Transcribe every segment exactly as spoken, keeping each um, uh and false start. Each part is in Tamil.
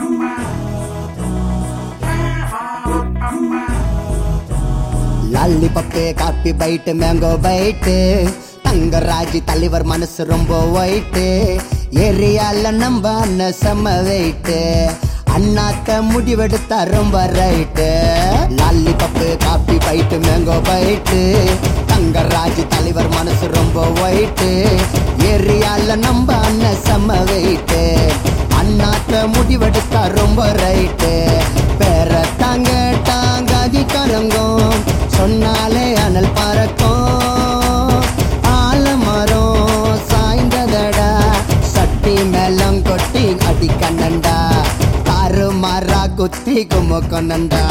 lollipop coffee bite mango bite தங்கராஜி தலைவர் மனசு ரொம்ப ஒயிட்டு ஏரியால நம்ம அண்ணன் செம்ம வெயிட்டு அண்ணாத்த முடிவெடுத்தா ரொம்ப right lollipop coffee bite mango bite தங்கராஜி தலைவர் மனசு ரொம்ப ஒயிட்டு ஏரியால நம்ம அண்ணன் செம்ம வெயிட்டு அண்ணாத்த முடிவெடுத்தா ரொம்ப ரைட்டு பேர தாங்க தாங்க அதிகாரங்கும் சொன்னாலே அனல் பறக்கும் ஆலமரம் சாய்ந்ததடா சட்டி மேலம் கொட்டி அடி கண்ணண்டா தாறு மாறா குத்தி கும்ம கொண்டா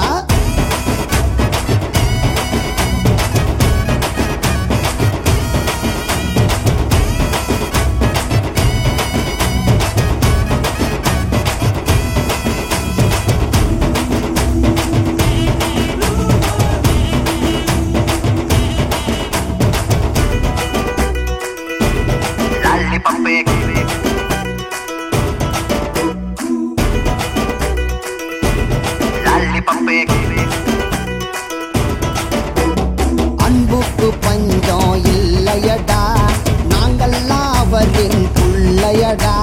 அன்புக்கு பஞ்சம் இல்லையடா நாங்கள்லாம் அவரின் புள்ளையடா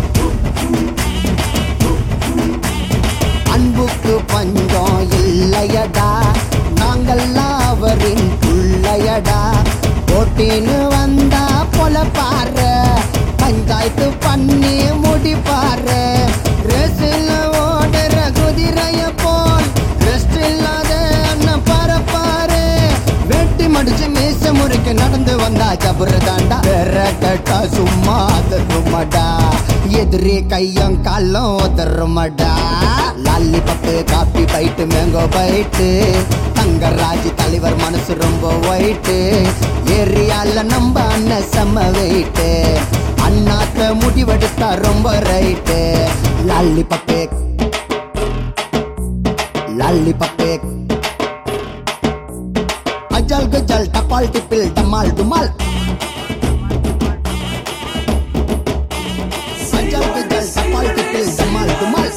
அன்புக்கு பஞ்சம் இல்லையடா நாங்கள்லாம் அவரின் புள்ளையடா போட்டின்னு வந்தா போல பாரு பஞ்சாயத்து பண்ணி முடிப்பாரு ரேசில் ஓடுற குதிரைய போல் ரெஸ்ட் இல்லாத அண்ணன் பரப்பாரு வெட்டி மடிச்சு மீச முறைக்கு நடந்து வந்தா ஜபுரு தாண்டா வேற கேட்டா சும்மா அதருமடா எதிரி கையும் காலம் உதருமடா lollipop coffee bite mango bite தங்கராஜி தலைவர் மனசு ரொம்ப ஒயிட்டு ஏரியால நம்ம அண்ணன் செம்ம வெயிட்டு அண்ணாத்த முடிவெடுத்தா ரொம்ப ரைட்டு லாலிபப்பு லாலிபப்பு அஜல் கஜல் டபால் டிப்பில் டமால் டுமால் அஜல் கஜல் டபால் டிப்பில் டமால் டுமால்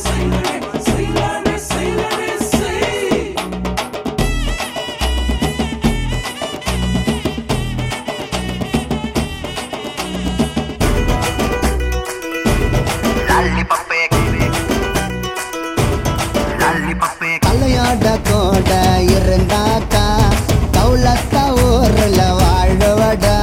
தலையாட கோட இருந்தாக்கா தௌலத்த ஊர்ல வாழவடா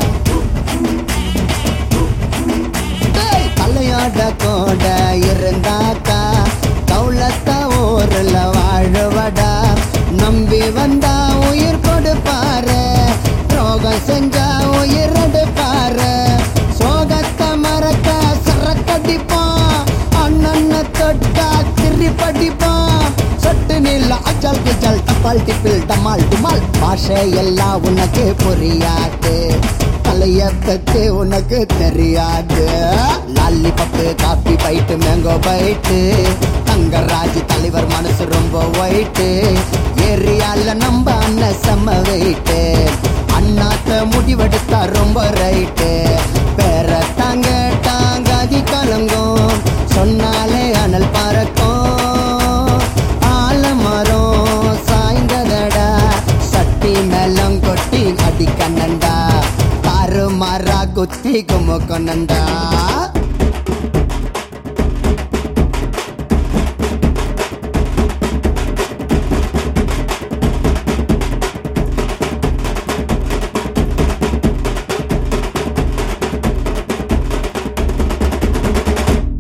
தலையாட கோட இருந்தாக்கா தௌலத்த ஊர்ல வாழவடா நம்பி வந்தா உயிர் கொடுப்பாரு ரோகம் செஞ்சா உயிர் எடுப்பாரு சோகத்தை மறக்க சரக்கடிப்பான் அண்ணன் தொட்டா திரி படிப்பான் சொட்டு நீல அஜல் கஜல் டபால் டிப்பில் டமால் டுமால் பாஷை எல்லாம் உனக்கு புரியாது தலைய பத்தி உனக்கு தெரியாது lollipop coffee bite mango bite தங்கராஜி தலைவர் மனசு ரொம்ப ஒயிட்டு ஏரியால நம்ம அண்ணன் செம்ம வெயிட்டு அண்ணாத்த முடிவெடுத்தா ரொம்ப ரைட்டு பேர தாங்க தாங்க அதிகாரங்கும் சொன்னாலே அனல் பறக்கும் ஆலமரம் சாய்ந்ததடா சட்டி மேலம் கொட்டி அடி கண்ணண்டா தாறு மாறா குத்தி கும்ம கொண்டா